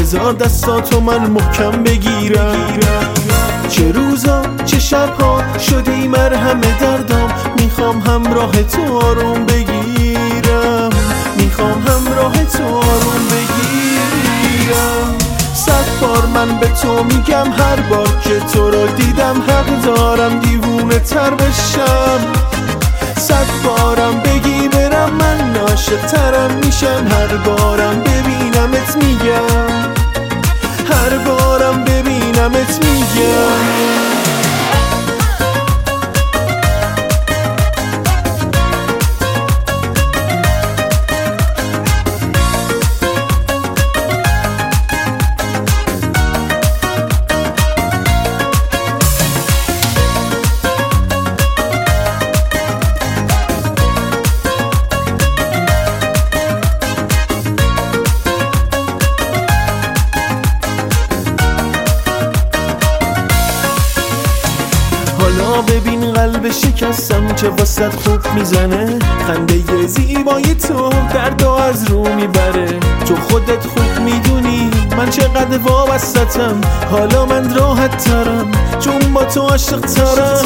بذار دستاتو من محکم بگیرم. چه روزا چه شبها شدی مرهم دردام، میخوام همراه تو آروم بگیرم، میخوام همراه تو آروم بگیرم. 100 بار من به تو میگم هر بار که تو رو دیدم حق دارم دیوونه تر بشم. 100 بارم بگی برم من عاشق ترم میشم، هر بارم ببینمت میگم، هر بارم ببینمت میگم. حالا ببین قلب شکستم چه واسط خوب میزنه، خنده زیبای تو دردو از رو میبره. تو خودت خوب میدونی من چقدر وابستم، حالا من راحت ترم چون با تو عاشق ترم.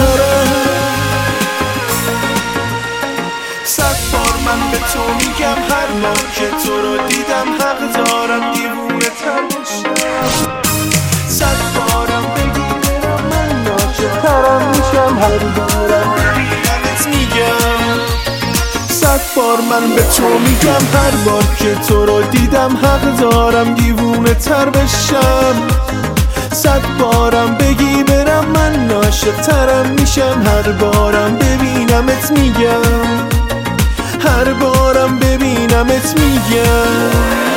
100 بار من به تو میگم هر بار که تو رو دیدم حق دارم دیوونه تر بشم. 100 بارم بگی برم من عاشق ترم میشم، هر بارم ببینمت میگم. 100 بار من به تو میگم هر بار که تو رو دیدم حق دارم دیوونه تر بشم. 100 بارم بگی برم من عاشق ترم میشم، هر بارم ببینمت میگم، هر بارم ببینمت میگم.